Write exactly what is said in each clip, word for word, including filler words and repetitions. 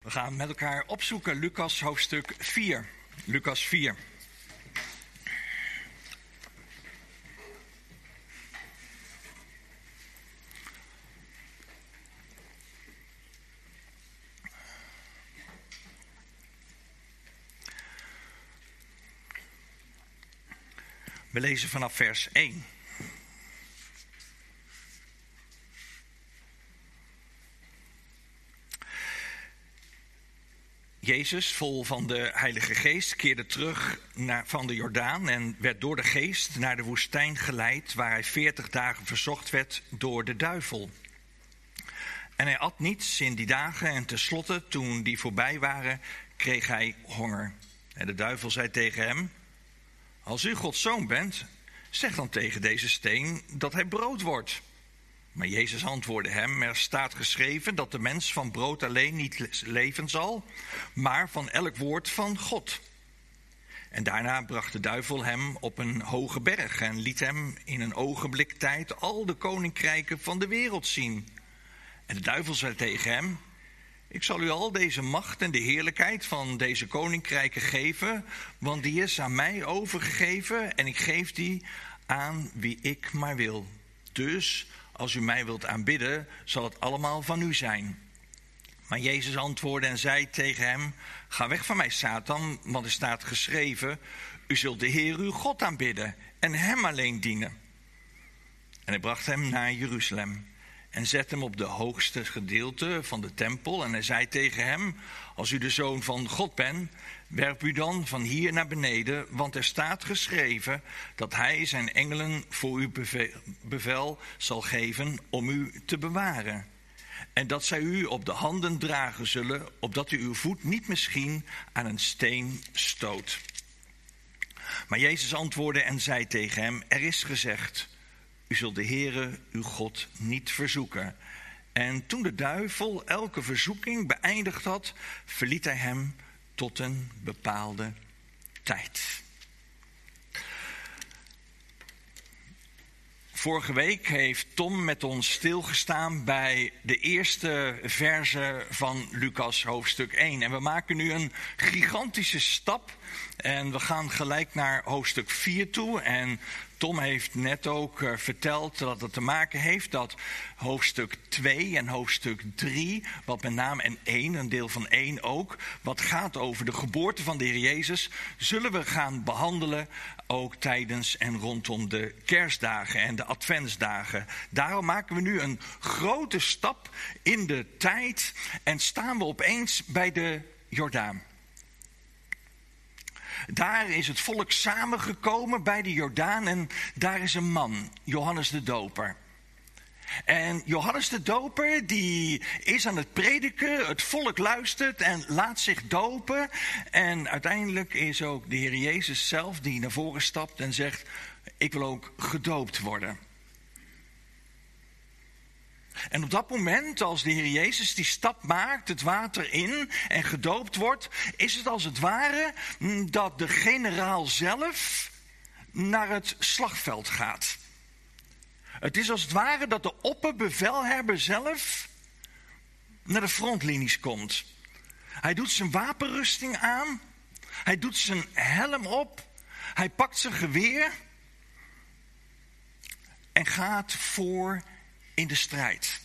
We gaan met elkaar opzoeken Lucas hoofdstuk vier. Lucas vier. We lezen vanaf vers één. Jezus, vol van de Heilige Geest, keerde terug naar, van de Jordaan en werd door de Geest naar de woestijn geleid, waar hij veertig dagen verzocht werd door de duivel. En hij at niets in die dagen en tenslotte, toen die voorbij waren, kreeg hij honger. En de duivel zei tegen hem: als u Gods zoon bent, zeg dan tegen deze steen dat hij brood wordt. Maar Jezus antwoordde hem: er staat geschreven dat de mens van brood alleen niet leven zal, maar van elk woord van God. En daarna bracht de duivel hem op een hoge berg en liet hem in een ogenblik tijd al de koninkrijken van de wereld zien. En de duivel zei tegen hem: ik zal u al deze macht en de heerlijkheid van deze koninkrijken geven, want die is aan mij overgegeven en ik geef die aan wie ik maar wil. Dus als u mij wilt aanbidden, zal het allemaal van u zijn. Maar Jezus antwoordde en zei tegen hem: ga weg van mij, Satan, want er staat geschreven: u zult de Heer uw God aanbidden en hem alleen dienen. En hij bracht hem naar Jeruzalem en zette hem op de hoogste gedeelte van de tempel. En hij zei tegen hem: als u de Zoon van God bent, werp u dan van hier naar beneden, want er staat geschreven dat hij zijn engelen voor u bevel zal geven om u te bewaren. En dat zij u op de handen dragen zullen, opdat u uw voet niet misschien aan een steen stoot. Maar Jezus antwoordde en zei tegen hem: er is gezegd, u zult de Heere uw God niet verzoeken. En toen de duivel elke verzoeking beëindigd had, verliet hij hem tot een bepaalde tijd. Vorige week heeft Tom met ons stilgestaan bij de eerste verse van Lucas hoofdstuk één. En we maken nu een gigantische stap en we gaan gelijk naar hoofdstuk vier toe. En Tom heeft net ook uh, verteld dat het te maken heeft dat hoofdstuk twee en hoofdstuk drie, wat met name en één, een deel van één ook, wat gaat over de geboorte van de Heer Jezus, zullen we gaan behandelen ook tijdens en rondom de kerstdagen en de adventsdagen. Daarom maken we nu een grote stap in de tijd en staan we opeens bij de Jordaan. Daar is het volk samengekomen bij de Jordaan en daar is een man, Johannes de Doper. En Johannes de Doper die is aan het prediken, het volk luistert en laat zich dopen. En uiteindelijk is ook de Heer Jezus zelf die naar voren stapt en zegt: ik wil ook gedoopt worden. En op dat moment, als de Heer Jezus die stap maakt, het water in en gedoopt wordt, is het als het ware dat de generaal zelf naar het slagveld gaat. Het is als het ware dat de opperbevelhebber zelf naar de frontlinies komt. Hij doet zijn wapenrusting aan, hij doet zijn helm op, hij pakt zijn geweer en gaat voor in de strijd.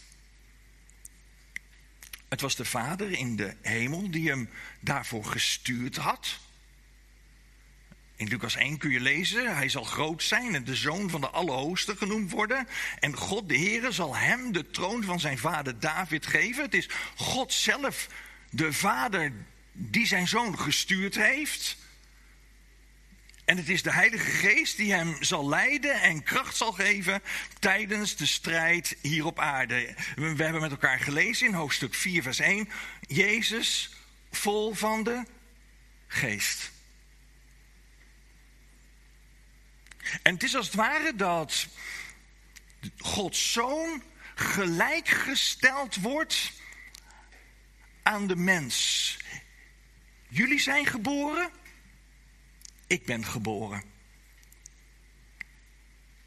Het was de Vader in de hemel die hem daarvoor gestuurd had. In Lucas één kun je lezen: hij zal groot zijn en de zoon van de Allerhoogste genoemd worden. En God de Heere zal hem de troon van zijn vader David geven. Het is God zelf, de Vader, die zijn zoon gestuurd heeft. En het is de Heilige Geest die hem zal leiden en kracht zal geven tijdens de strijd hier op aarde. We hebben met elkaar gelezen in hoofdstuk vier vers één. Jezus vol van de Geest. En het is als het ware dat Gods Zoon gelijkgesteld wordt aan de mens. Jullie zijn geboren, ik ben geboren.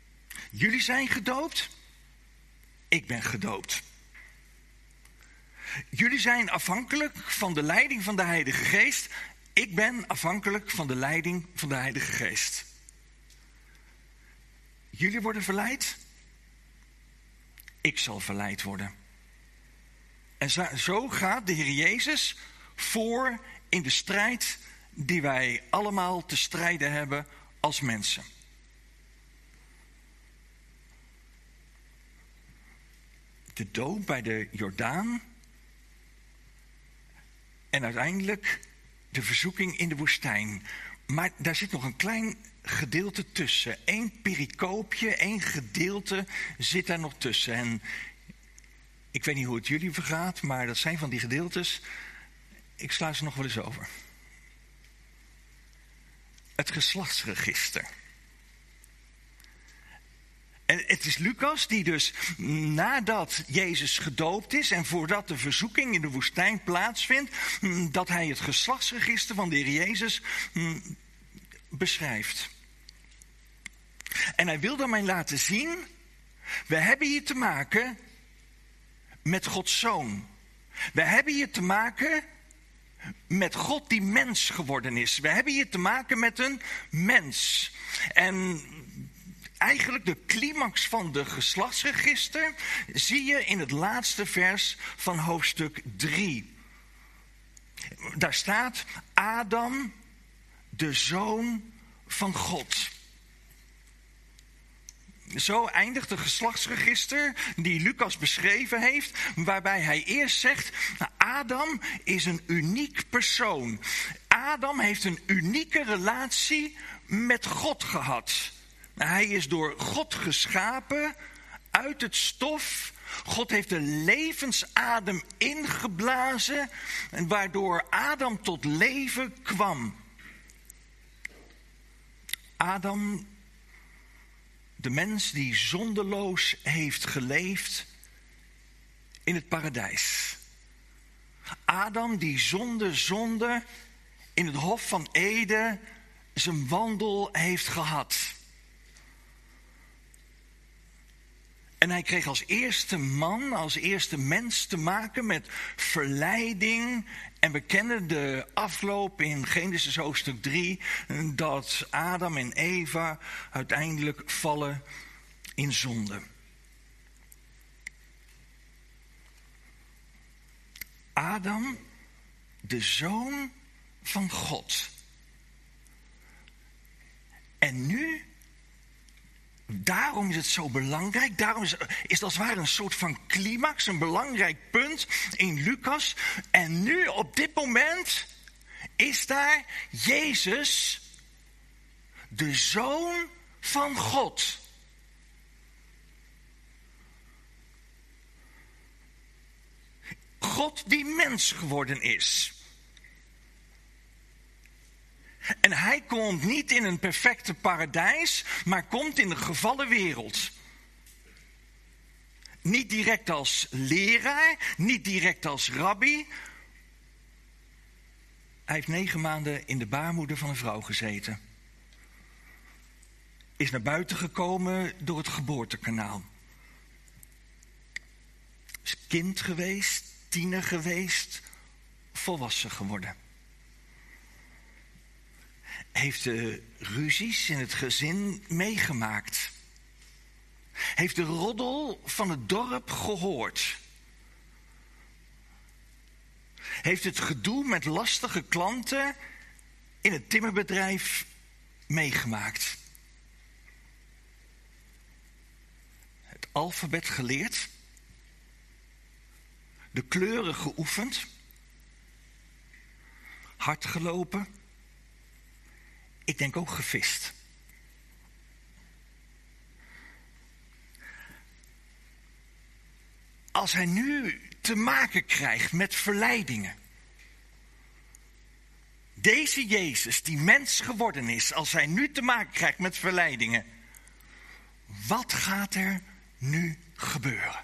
Jullie zijn gedoopt, ik ben gedoopt. Jullie zijn afhankelijk van de leiding van de Heilige Geest. Ik ben afhankelijk van de leiding van de Heilige Geest. Jullie worden verleid. Ik zal verleid worden. En zo gaat de Heer Jezus voor in de strijd die wij allemaal te strijden hebben als mensen. De doop bij de Jordaan. En uiteindelijk de verzoeking in de woestijn. Maar daar zit nog een klein gedeelte tussen. Eén pericoopje, één gedeelte zit daar nog tussen. En ik weet niet hoe het jullie vergaat, maar dat zijn van die gedeeltes. Ik sla ze nog wel eens over. Het geslachtsregister. En het is Lucas die dus nadat Jezus gedoopt is en voordat de verzoeking in de woestijn plaatsvindt, dat hij het geslachtsregister van de Heer Jezus beschrijft. En hij wil daarmee laten zien, we hebben hier te maken met Gods Zoon. We hebben hier te maken met God die mens geworden is. We hebben hier te maken met een mens. En eigenlijk de climax van de geslachtsregister zie je in het laatste vers van hoofdstuk drie. Daar staat Adam, de zoon van God. Zo eindigt het geslachtsregister die Lucas beschreven heeft, waarbij hij eerst zegt, Adam is een uniek persoon. Adam heeft een unieke relatie met God gehad. Hij is door God geschapen uit het stof. God heeft de levensadem ingeblazen, waardoor Adam tot leven kwam. Adam, de mens die zondeloos heeft geleefd in het paradijs. Adam die zonder zonde in het Hof van Eden zijn wandel heeft gehad. En hij kreeg als eerste man, als eerste mens te maken met verleiding. En we kennen de afloop in Genesis hoofdstuk drie, dat Adam en Eva uiteindelijk vallen in zonde. Adam, de zoon van God. En nu, daarom is het zo belangrijk, daarom is, is dat als het ware een soort van climax, een belangrijk punt in Lucas. En nu, op dit moment, is daar Jezus, de Zoon van God. God die mens geworden is. En hij komt niet in een perfecte paradijs, maar komt in de gevallen wereld. Niet direct als leraar, niet direct als rabbi. Hij heeft negen maanden in de baarmoeder van een vrouw gezeten. Is naar buiten gekomen door het geboortekanaal. Is kind geweest, tiener geweest, volwassen geworden. Heeft de ruzies in het gezin meegemaakt. Heeft de roddel van het dorp gehoord. Heeft het gedoe met lastige klanten in het timmerbedrijf meegemaakt. Het alfabet geleerd. De kleuren geoefend. Hard gelopen. Ik denk ook gevist. Als hij nu te maken krijgt met verleidingen. Deze Jezus die mens geworden is, als hij nu te maken krijgt met verleidingen. Wat gaat er nu gebeuren?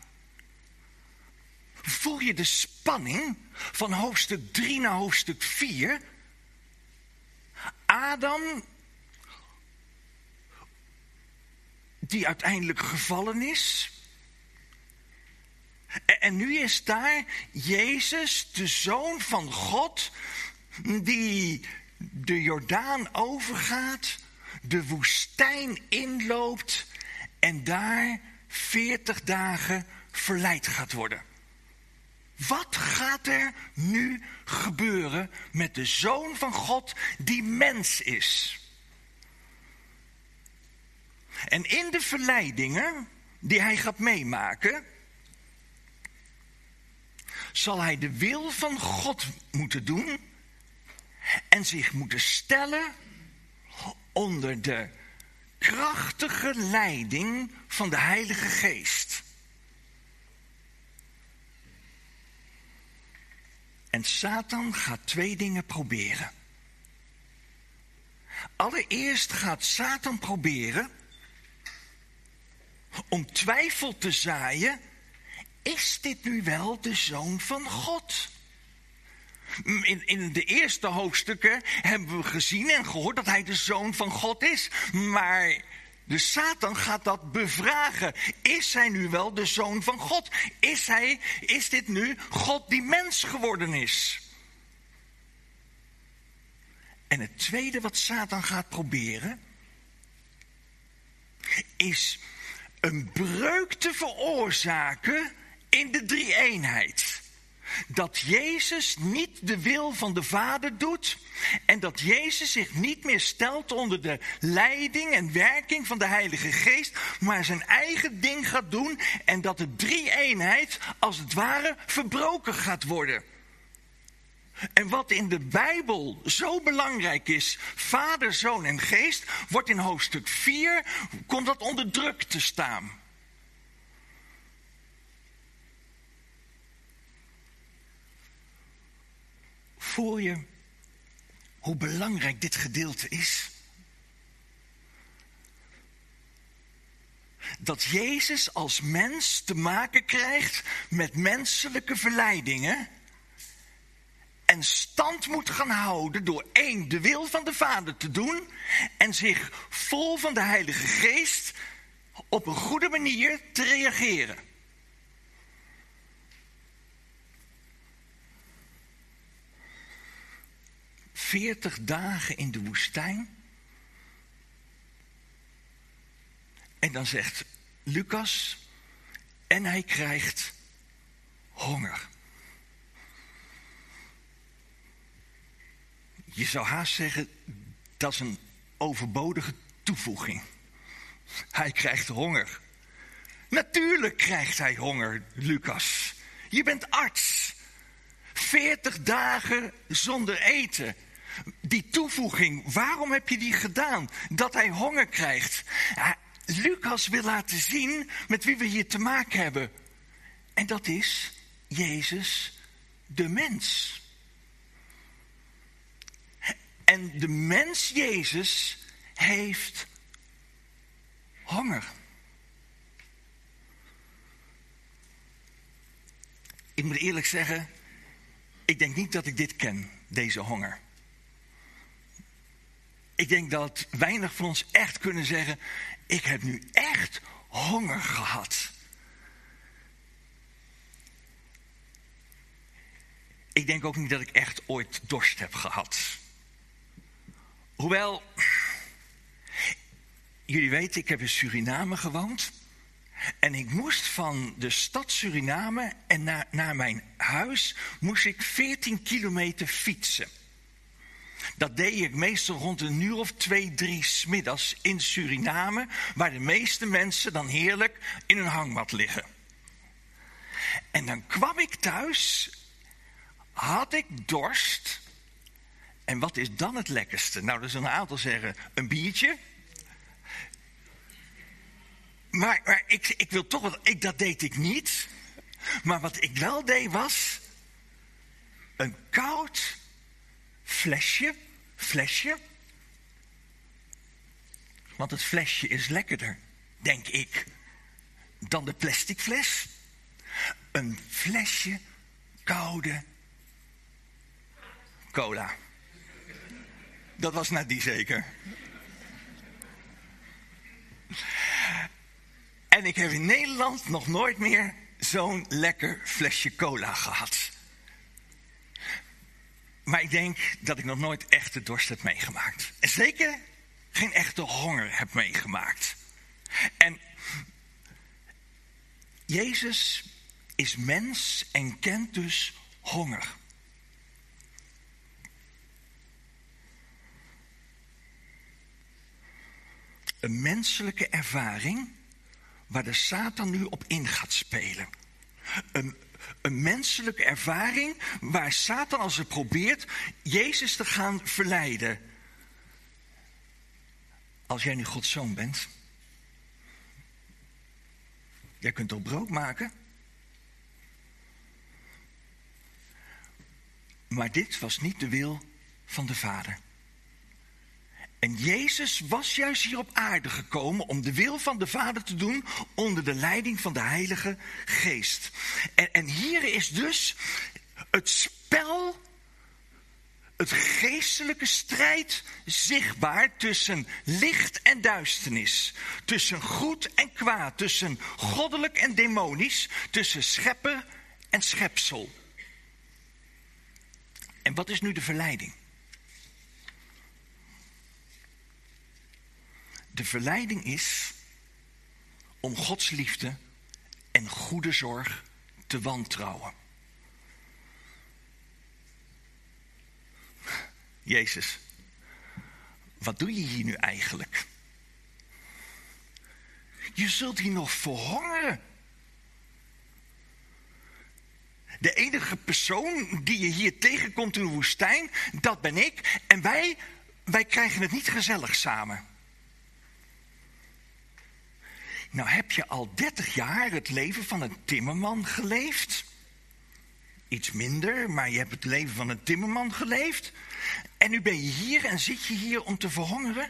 Voel je de spanning van hoofdstuk drie naar hoofdstuk vier? Adam, die uiteindelijk gevallen is. En, en nu is daar Jezus, de Zoon van God, die de Jordaan overgaat, de woestijn inloopt en daar veertig dagen verleid gaat worden. Wat gaat er nu gebeuren met de Zoon van God die mens is? En in de verleidingen die hij gaat meemaken, zal hij de wil van God moeten doen en zich moeten stellen onder de krachtige leiding van de Heilige Geest. En Satan gaat twee dingen proberen. Allereerst gaat Satan proberen om twijfel te zaaien. Is dit nu wel de Zoon van God? In, in de eerste hoofdstukken hebben we gezien en gehoord dat hij de Zoon van God is. Maar de Satan gaat dat bevragen. Is hij nu wel de Zoon van God? Is, hij, is dit nu God die mens geworden is? En het tweede wat Satan gaat proberen is een breuk te veroorzaken in de drie-eenheid. Dat Jezus niet de wil van de Vader doet en dat Jezus zich niet meer stelt onder de leiding en werking van de Heilige Geest, maar zijn eigen ding gaat doen en dat de drie-eenheid als het ware verbroken gaat worden. En wat in de Bijbel zo belangrijk is, Vader, Zoon en Geest, wordt in hoofdstuk vier, komt dat onder druk te staan. Voel je hoe belangrijk dit gedeelte is? Dat Jezus als mens te maken krijgt met menselijke verleidingen en stand moet gaan houden door één, de wil van de Vader te doen en zich vol van de Heilige Geest op een goede manier te reageren. Veertig dagen in de woestijn. En dan zegt Lucas, en hij krijgt honger. Je zou haast zeggen, dat is een overbodige toevoeging. Hij krijgt honger. Natuurlijk krijgt hij honger, Lucas. Je bent arts. Veertig dagen zonder eten. Die toevoeging, waarom heb je die gedaan? Dat hij honger krijgt. Ja, Lucas wil laten zien met wie we hier te maken hebben. En dat is Jezus, de mens. En de mens Jezus heeft honger. Ik moet eerlijk zeggen, ik denk niet dat ik dit ken, deze honger. Ik denk dat weinig van ons echt kunnen zeggen, ik heb nu echt honger gehad. Ik denk ook niet dat ik echt ooit dorst heb gehad. Hoewel, jullie weten, ik heb in Suriname gewoond. En ik moest van de stad Suriname en naar, naar mijn huis moest ik veertien kilometer fietsen. Dat deed ik meestal rond een uur of twee, drie 's middags in Suriname, waar de meeste mensen dan heerlijk in een hangmat liggen. En dan kwam ik thuis, had ik dorst. En wat is dan het lekkerste? Nou, er zullen een aantal zeggen, een biertje. Maar, maar ik, ik wil toch wat, ik, dat deed ik niet. Maar wat ik wel deed was een koud flesje, flesje. Want het flesje is lekkerder, denk ik, dan de plastic fles. Een flesje koude cola. Dat was Nadie zeker. En ik heb in Nederland nog nooit meer zo'n lekker flesje cola gehad. Maar ik denk dat ik nog nooit echte dorst heb meegemaakt. En zeker geen echte honger heb meegemaakt. En Jezus is mens en kent dus honger. Een menselijke ervaring waar de Satan nu op in gaat spelen. Een, een menselijke ervaring waar Satan als hij probeert Jezus te gaan verleiden. Als jij nu Gods zoon bent, jij kunt toch brood maken? Maar dit was niet de wil van de Vader. En Jezus was juist hier op aarde gekomen om de wil van de Vader te doen onder de leiding van de Heilige Geest. En, en hier is dus het spel, het geestelijke strijd zichtbaar tussen licht en duisternis. Tussen goed en kwaad, tussen goddelijk en demonisch, tussen schepper en schepsel. En wat is nu de verleiding? De verleiding is om Gods liefde en goede zorg te wantrouwen. Jezus, wat doe je hier nu eigenlijk? Je zult hier nog verhongeren. De enige persoon die je hier tegenkomt in de woestijn, dat ben ik. En wij, wij krijgen het niet gezellig samen. Nou heb je al dertig jaar het leven van een timmerman geleefd. Iets minder, maar je hebt het leven van een timmerman geleefd. En nu ben je hier en zit je hier om te verhongeren.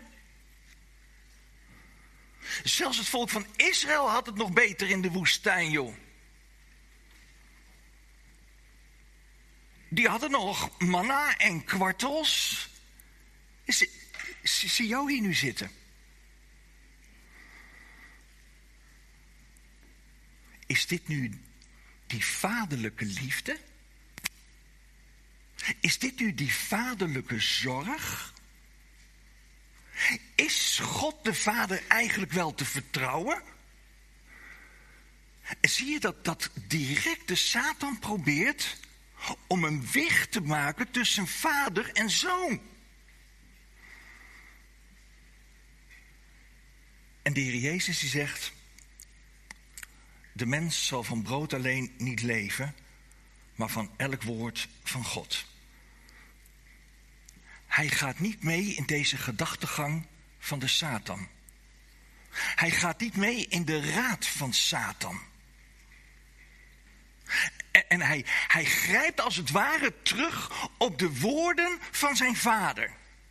Zelfs het volk van Israël had het nog beter in de woestijn, joh. Die hadden nog manna en kwartels. Zie, zie jou hier nu zitten. Is dit nu die vaderlijke liefde? Is dit nu die vaderlijke zorg? Is God de Vader eigenlijk wel te vertrouwen? Zie je dat, dat direct de Satan probeert om een weg te maken tussen vader en zoon? En de Heer Jezus die zegt: de mens zal van brood alleen niet leven, maar van elk woord van God. Hij gaat niet mee in deze gedachtegang van de Satan. Hij gaat niet mee in de raad van Satan. En, en hij, hij grijpt als het ware terug op de woorden van zijn vader.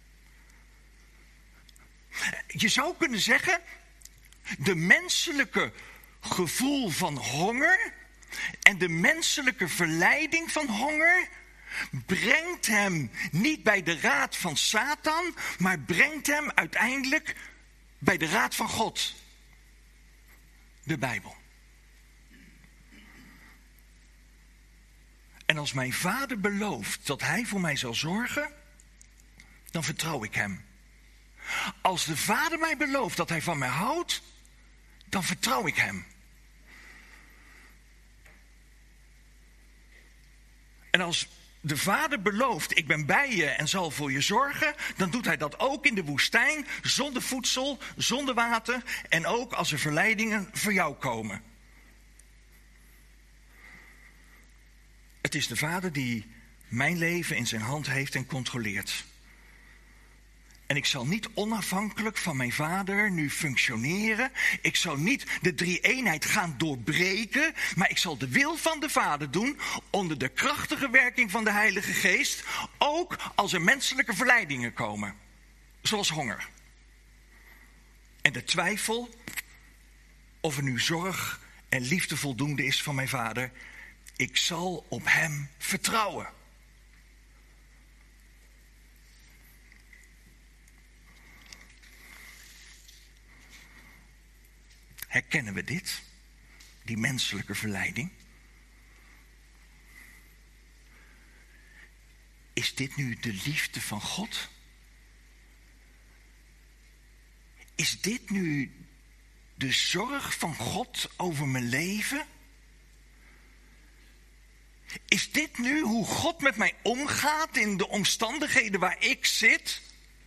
Je zou kunnen zeggen, de menselijke gevoel van honger en de menselijke verleiding van honger brengt hem niet bij de raad van Satan, maar brengt hem uiteindelijk bij de raad van God. De Bijbel. En als mijn vader belooft dat hij voor mij zal zorgen, dan vertrouw ik hem. Als de vader mij belooft dat hij van mij houdt, dan vertrouw ik hem. En als de vader belooft, ik ben bij je en zal voor je zorgen, dan doet hij dat ook in de woestijn, zonder voedsel, zonder water en ook als er verleidingen voor jou komen. Het is de vader die mijn leven in zijn hand heeft en controleert. En ik zal niet onafhankelijk van mijn vader nu functioneren. Ik zal niet de drie-eenheid gaan doorbreken. Maar ik zal de wil van de Vader doen onder de krachtige werking van de Heilige Geest. Ook als er menselijke verleidingen komen. Zoals honger. En de twijfel of er nu zorg en liefde voldoende is van mijn vader. Ik zal op hem vertrouwen. Herkennen we dit? Die menselijke verleiding? is dit nu de liefde van God? Is dit nu de zorg van God over mijn leven? Is dit nu hoe God met mij omgaat in de omstandigheden waar ik zit?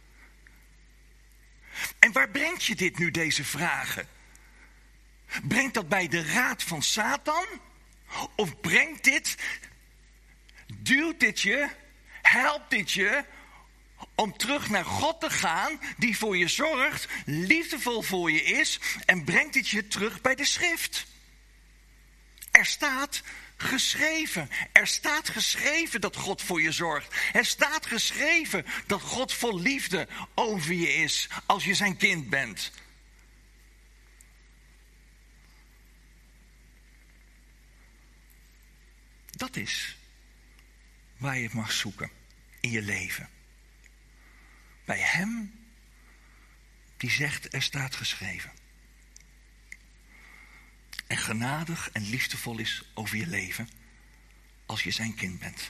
En waar brengt je dit nu, deze vragen? Brengt dat bij de raad van Satan? Of brengt dit, duwt dit je, helpt dit je om terug naar God te gaan, die voor je zorgt, liefdevol voor je is, en brengt dit je terug bij de schrift? Er staat geschreven. Er staat geschreven dat God voor je zorgt. Er staat geschreven dat God vol liefde over je is als je zijn kind bent. Dat is waar je het mag zoeken in je leven. Bij hem die zegt, er staat geschreven. En genadig en liefdevol is over je leven als je zijn kind bent.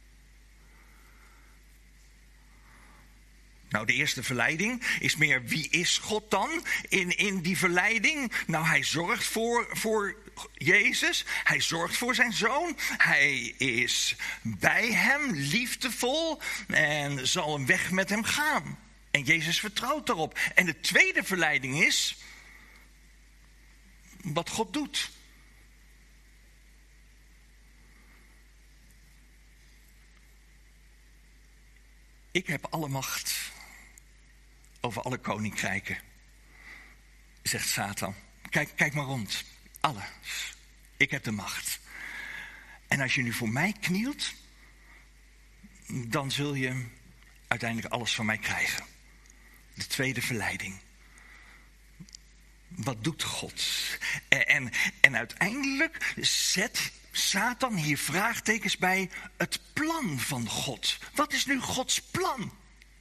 Nou, de eerste verleiding is meer, wie is God dan in, in die verleiding? Nou, hij zorgt voor, voor Jezus, hij zorgt voor zijn zoon, hij is bij hem liefdevol en zal een weg met hem gaan. En Jezus vertrouwt daarop. En de tweede verleiding is wat God doet. Ik heb alle macht over alle koninkrijken, zegt Satan. Kijk, kijk maar rond. Alles. Ik heb de macht. En als je nu voor mij knielt, dan zul je uiteindelijk alles van mij krijgen. De tweede verleiding. Wat doet God? En, en, en uiteindelijk zet Satan hier vraagtekens bij het plan van God. Wat is nu Gods plan?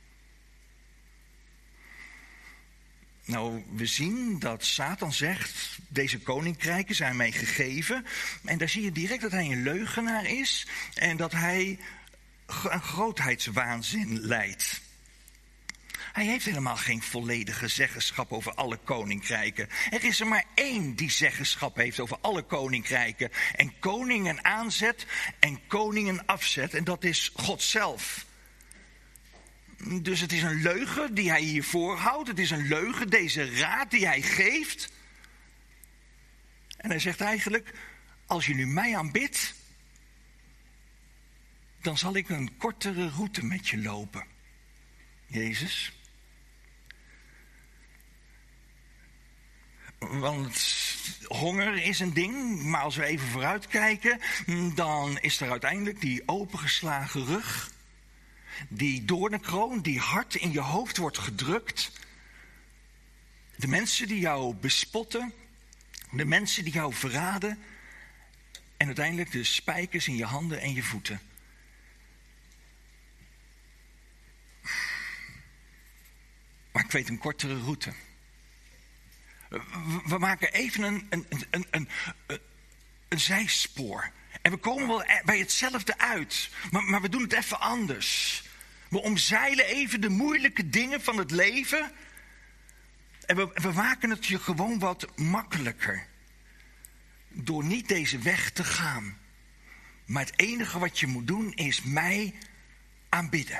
Nou, we zien dat Satan zegt, deze koninkrijken zijn mij gegeven. En daar zie je direct dat hij een leugenaar is en dat hij een grootheidswaanzin leidt. Hij heeft helemaal geen volledige zeggenschap over alle koninkrijken. Er is er maar één die zeggenschap heeft over alle koninkrijken. En koningen aanzet en koningen afzet. En dat is God zelf. Dus het is een leugen die hij hier voorhoudt. Het is een leugen, deze raad die hij geeft. En hij zegt eigenlijk, als je nu mij aanbidt, dan zal ik een kortere route met je lopen. Jezus. Want honger is een ding, maar als we even vooruit kijken, dan is er uiteindelijk die opengeslagen rug, die doornenkroon die hard in je hoofd wordt gedrukt. De mensen die jou bespotten, de mensen die jou verraden en uiteindelijk de spijkers in je handen en je voeten. Maar ik weet een kortere route. We maken even een, een, een, een, een, een zijspoor. En we komen wel bij hetzelfde uit. Maar, maar we doen het even anders. We omzeilen even de moeilijke dingen van het leven. En we, we maken het je gewoon wat makkelijker. Door niet deze weg te gaan. Maar het enige wat je moet doen is mij aanbidden.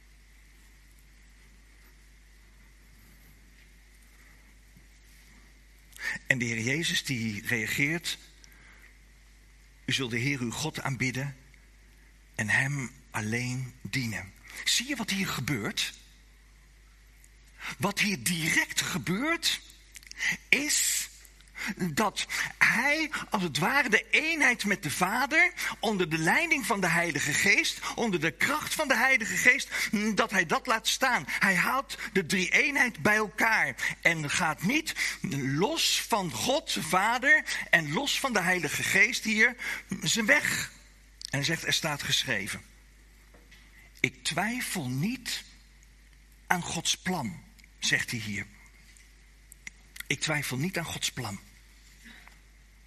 En de Heer Jezus die reageert. U zult de Heer uw God aanbidden en hem alleen dienen. Zie je wat hier gebeurt? Wat hier direct gebeurt is dat hij als het ware de eenheid met de Vader, onder de leiding van de Heilige Geest, onder de kracht van de Heilige Geest, dat hij dat laat staan. Hij haalt de drie-eenheid bij elkaar en gaat niet los van God, de Vader, en los van de Heilige Geest hier zijn weg. En hij zegt, er staat geschreven. Ik twijfel niet aan Gods plan, zegt hij hier. Ik twijfel niet aan Gods plan.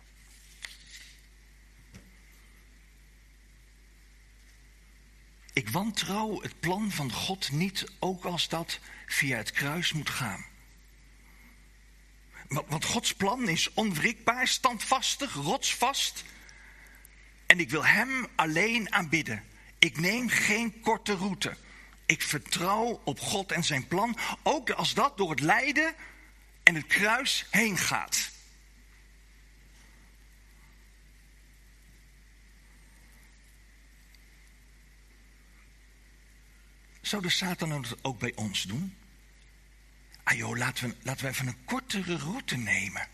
Ik wantrouw het plan van God niet, ook als dat via het kruis moet gaan. Want Gods plan is onwrikbaar, standvastig, rotsvast. En ik wil hem alleen aanbidden. Ik neem geen korte route. Ik vertrouw op God en zijn plan, ook als dat door het lijden en het kruis heen gaat. Zou de Satan dat ook bij ons doen? Ah joh, laten we, laten we even een kortere route nemen.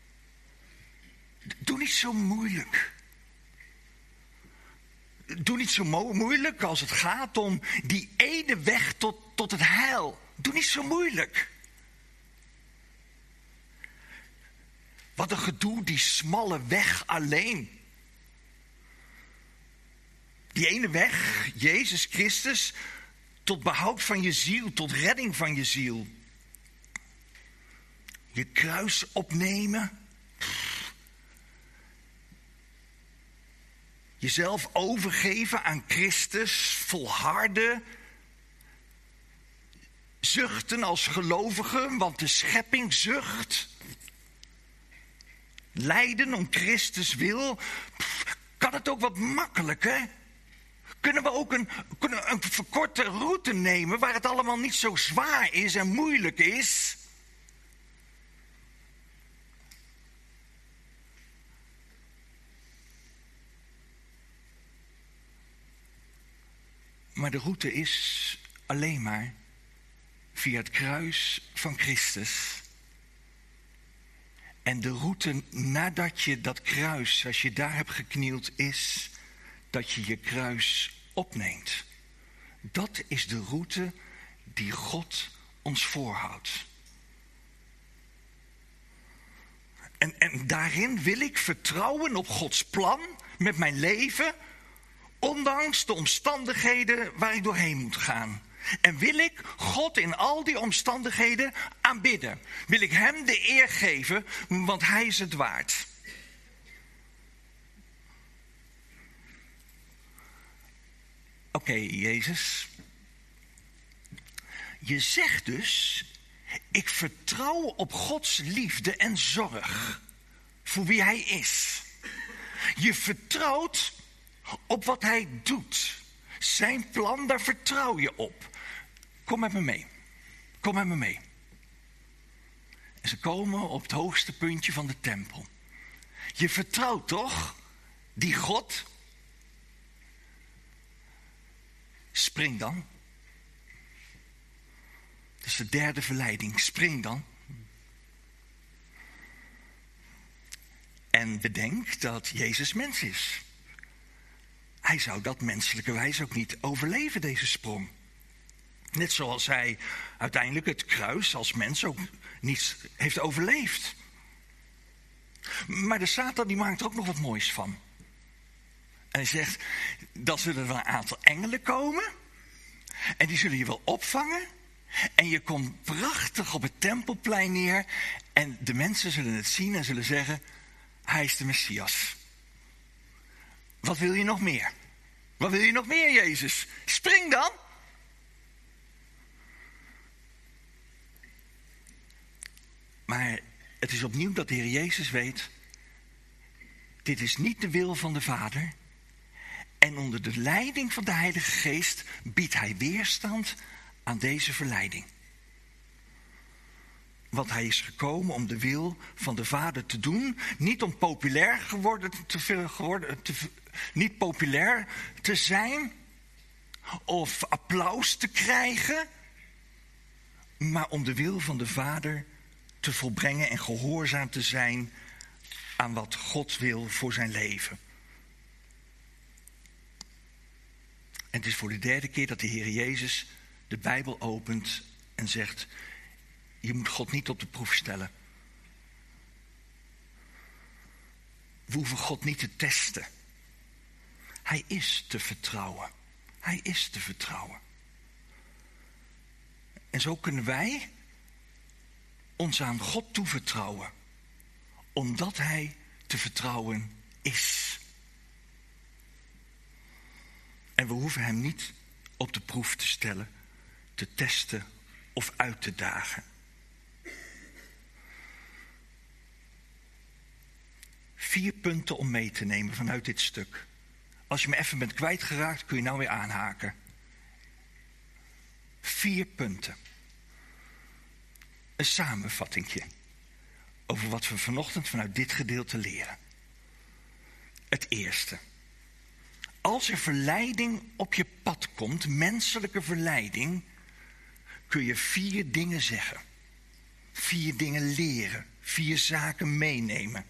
Doe niet zo moeilijk. Doe niet zo mo- moeilijk als het gaat om die ene weg tot, tot het heil. Doe niet zo moeilijk. Wat een gedoe, die smalle weg alleen. Die ene weg, Jezus Christus, tot behoud van je ziel, tot redding van je ziel. Je kruis opnemen. Jezelf overgeven aan Christus, volharden. Zuchten als gelovige, want de schepping zucht. Lijden om Christus wil. Kan het ook wat makkelijker? Kunnen we ook een, kunnen een verkorte route nemen waar het allemaal niet zo zwaar is en moeilijk is? Maar de route is alleen maar via het kruis van Christus. En de route nadat je dat kruis, als je daar hebt geknield, is dat je je kruis opneemt. Dat is de route die God ons voorhoudt. En, en daarin wil ik vertrouwen op Gods plan met mijn leven, ondanks de omstandigheden waar ik doorheen moet gaan. En wil ik God in al die omstandigheden aanbidden. Wil ik hem de eer geven, want hij is het waard. Oké, okay, Jezus. Je zegt dus, ik vertrouw op Gods liefde en zorg voor wie hij is. Je vertrouwt op wat hij doet. Zijn plan, daar vertrouw je op. Kom met me mee. Kom met me mee. En ze komen op het hoogste puntje van de tempel. Je vertrouwt toch die God? Spring dan. Dat is de derde verleiding. Spring dan. En bedenk dat Jezus mens is. Hij zou dat menselijkerwijs ook niet overleven, deze sprong. Net zoals hij uiteindelijk het kruis als mens ook niet heeft overleefd. Maar de Satan die maakt er ook nog wat moois van. En hij zegt, dan zullen er wel een aantal engelen komen. En die zullen je wel opvangen. En je komt prachtig op het tempelplein neer. En de mensen zullen het zien en zullen zeggen, hij is de Messias. Wat wil je nog meer? Wat wil je nog meer, Jezus? Spring dan! Maar het is opnieuw dat de Heer Jezus weet, dit is niet de wil van de Vader. En onder de leiding van de Heilige Geest biedt hij weerstand aan deze verleiding. Want hij is gekomen om de wil van de Vader te doen. Niet om populair geworden te, geworden, te, niet populair te zijn. Of applaus te krijgen. Maar om de wil van de Vader te volbrengen en gehoorzaam te zijn aan wat God wil voor zijn leven. En het is voor de derde keer dat de Heer Jezus de Bijbel opent en zegt, je moet God niet op de proef stellen. We hoeven God niet te testen. Hij is te vertrouwen. Hij is te vertrouwen. En zo kunnen wij ons aan God toevertrouwen, omdat hij te vertrouwen is. En we hoeven hem niet op de proef te stellen, te testen of uit te dagen. Vier punten om mee te nemen vanuit dit stuk. Als je me even bent kwijtgeraakt, kun je nou weer aanhaken. Vier punten. Een samenvattingje over wat we vanochtend vanuit dit gedeelte leren. Het eerste. Als er verleiding op je pad komt, menselijke verleiding, kun je vier dingen zeggen. Vier dingen leren. Vier zaken meenemen.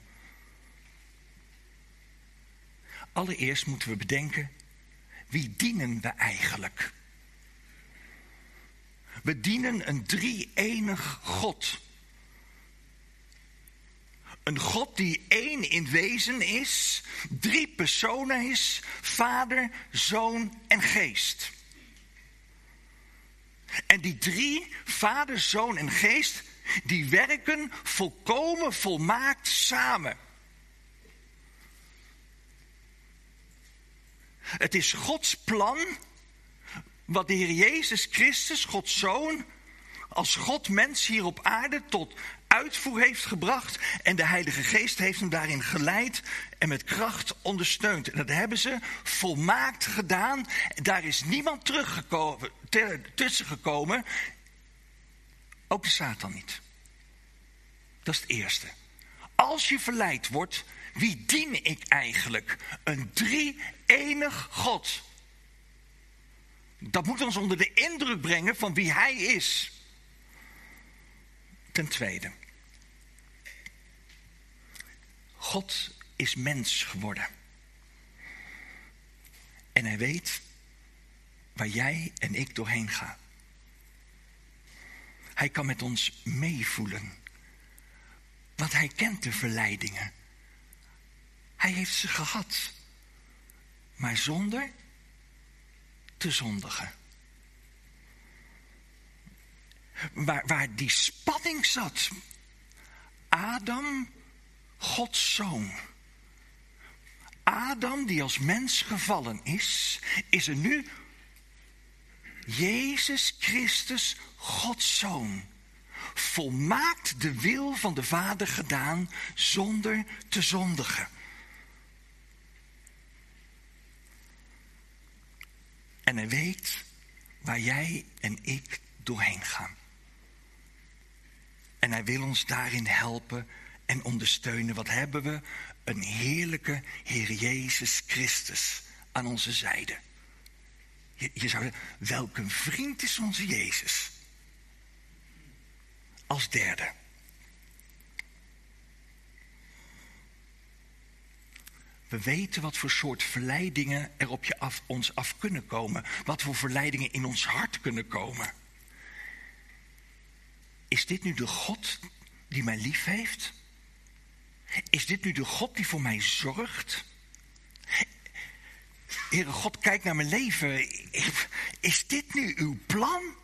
Allereerst moeten we bedenken, wie dienen we eigenlijk? We dienen een drie-enig God. Een God die één in wezen is, drie personen is, Vader, Zoon en Geest. En die drie, Vader, Zoon en Geest, die werken volkomen volmaakt samen. Het is Gods plan, wat de Heer Jezus Christus, Gods Zoon, als God mens hier op aarde tot uitvoer heeft gebracht. En de Heilige Geest heeft hem daarin geleid en met kracht ondersteund. En dat hebben ze volmaakt gedaan. Daar is niemand teruggekomen, tussen gekomen. Ook de Satan niet. Dat is het eerste. Als je verleid wordt, wie dien ik eigenlijk? Een drie-enig God. Dat moet ons onder de indruk brengen van wie hij is. Ten tweede. God is mens geworden. En hij weet waar jij en ik doorheen gaan. Hij kan met ons meevoelen. Want hij kent de verleidingen. Hij heeft ze gehad. Maar zonder te zondigen. Waar, waar die spanning zat. Adam, Gods zoon. Adam die als mens gevallen is, is er nu Jezus Christus, Gods zoon. Volmaakt de wil van de Vader gedaan zonder te zondigen. En hij weet waar jij en ik doorheen gaan. En hij wil ons daarin helpen en ondersteunen. Wat hebben we? Een heerlijke Heer Jezus Christus aan onze zijde. Je, je zou zeggen, welk een vriend is onze Jezus? Als derde. We weten wat voor soort verleidingen er op je af, ons af kunnen komen. Wat voor verleidingen in ons hart kunnen komen. Is dit nu de God die mij lief heeft? Is dit nu de God die voor mij zorgt? Heere God, kijk naar mijn leven. Is dit nu uw plan?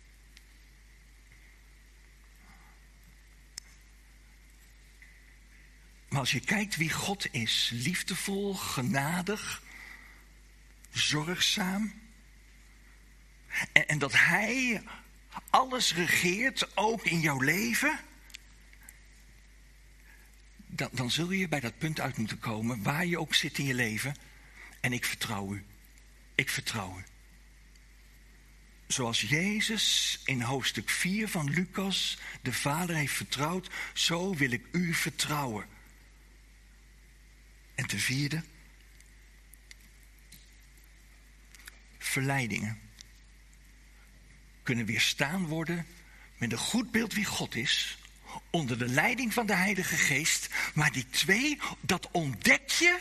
Maar als je kijkt wie God is, liefdevol, genadig, zorgzaam. En, en dat hij alles regeert, ook in jouw leven. Dan, dan zul je bij dat punt uit moeten komen, waar je ook zit in je leven. En ik vertrouw u. Ik vertrouw u. Zoals Jezus in hoofdstuk vier van Lucas de Vader heeft vertrouwd, zo wil ik u vertrouwen. En ten vierde, verleidingen kunnen weerstaan worden met een goed beeld wie God is, onder de leiding van de Heilige Geest. Maar die twee, dat ontdek je,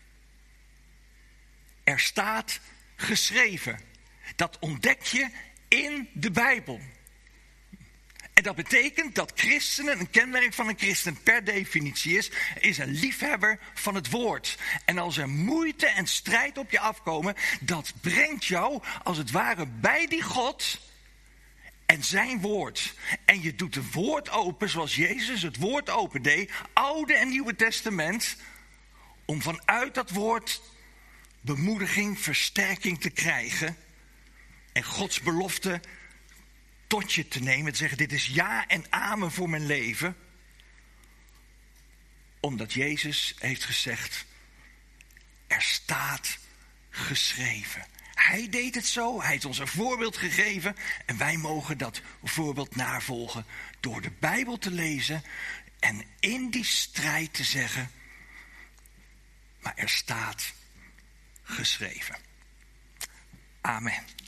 er staat geschreven. Dat ontdek je in de Bijbel. En dat betekent dat christenen, een kenmerk van een christen per definitie is, is een liefhebber van het woord. En als er moeite en strijd op je afkomen, dat brengt jou als het ware bij die God en zijn woord. En je doet het woord open zoals Jezus het woord open deed, Oude en Nieuwe Testament, om vanuit dat woord bemoediging, versterking te krijgen en Gods belofte tot je te nemen. Te zeggen, dit is ja en amen voor mijn leven. Omdat Jezus heeft gezegd, er staat geschreven. Hij deed het zo, hij heeft ons een voorbeeld gegeven. En wij mogen dat voorbeeld navolgen door de Bijbel te lezen. En in die strijd te zeggen, maar er staat geschreven. Amen.